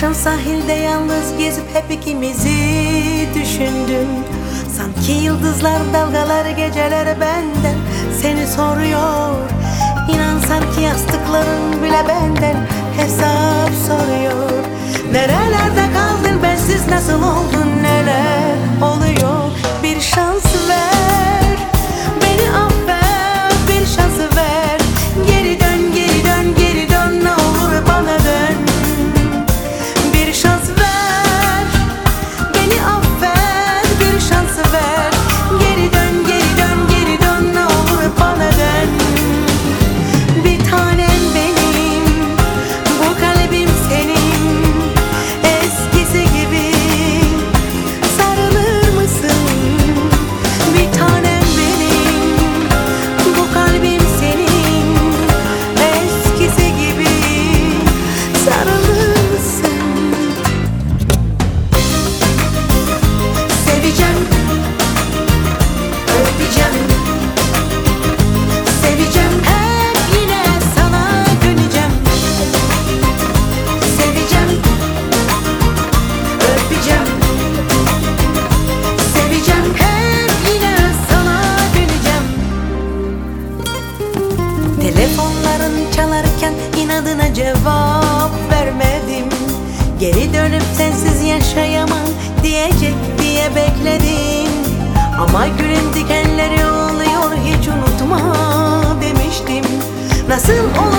akşam sahilde yalnız gezip hep ikimizi düşündüm. Sanki yıldızlar, dalgalar, geceler benden seni soruyor. İnan sanki yastıkların bile benden hesap soruyor. Nerelerde kaldın, bensiz nasıl oldun, neler oluyor? Bir şans ver, beni affet, bir şans ver. Geri dön, geri dön, geri dön, ne olur bana dön. Bir şans ver, beni affet, bir şans ver. Geri dön, geri dön, geri dön, ne olur bana dön. Bir tanem benim, bu kalbim senin. Eskisi gibi sarılır mısın? Bir tanem benim, bu kalbim senin. Eskisi gibi sarılır mısın? Seveceğim, öpeceğim, seveceğim, hep yine sana döneceğim. Seveceğim, öpeceğim, seveceğim, hep yine sana döneceğim. Telefonların çalarken inadına cevap vermedim. Geri dönüp sensiz yaşayamam diyecek diye bekledim. Ama gülün dikenleri oluyor, hiç unutma demiştim. Nasıl